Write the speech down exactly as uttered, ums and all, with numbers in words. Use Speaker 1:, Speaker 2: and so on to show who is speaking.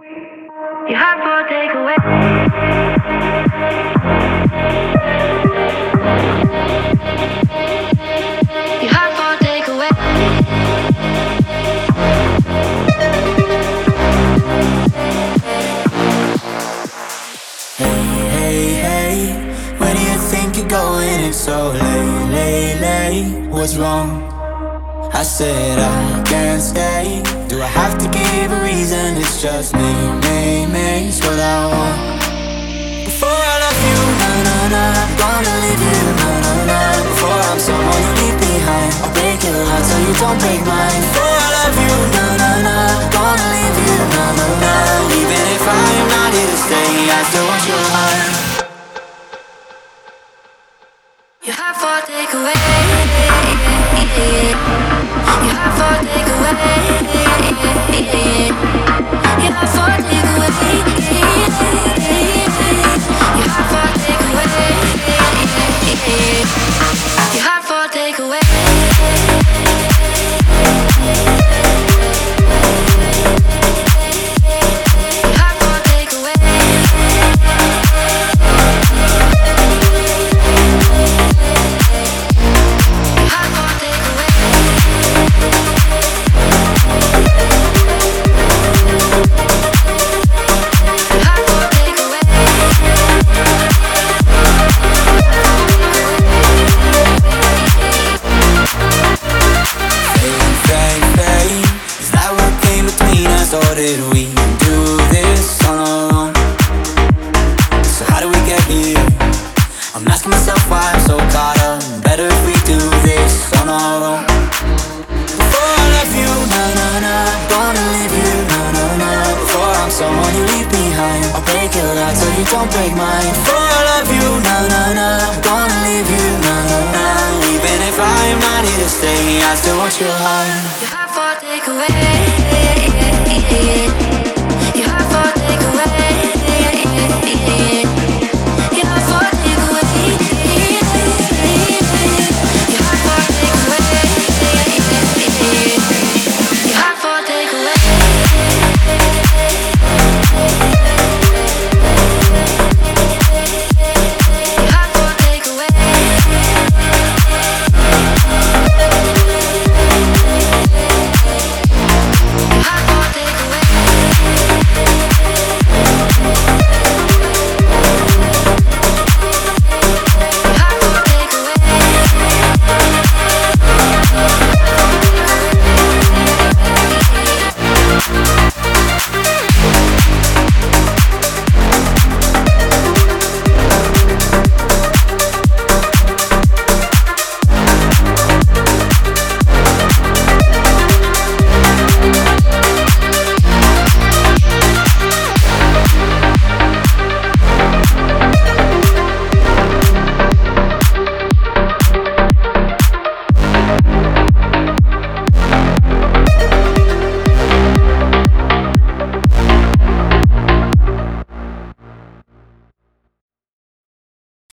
Speaker 1: You have for takeaway. You have for takeaway.
Speaker 2: Hey, hey, hey, where do you think you're going? It's so late, late, late. What's wrong? I said I can't stay. Do I have to give a reason? It's just me, me, me. It's what I want. Before I love you, na na na, gonna leave you, na na na. Before I'm someone you leave behind, I'll break your heart so you don't break mine. Before I love you, na na na, gonna leave you, na na na. Even if I am not here to stay, I still want your heart.
Speaker 1: You have for takeaway. You have for takeaway. You have for takeaway. You have for takeaway. You have for takeaway.
Speaker 2: Or did we do this on our own? So how do we get here? I'm asking myself why I'm so caught up. Better if we do this on our own. Before I love you, na na na, gonna leave you, na na na. Before I'm someone you leave behind, I'll break your heart so you don't break mine. Before I love you, na na na, gonna leave you, na na na. Even if I am not here to stay, I still want your heart.
Speaker 1: You have for takeaway.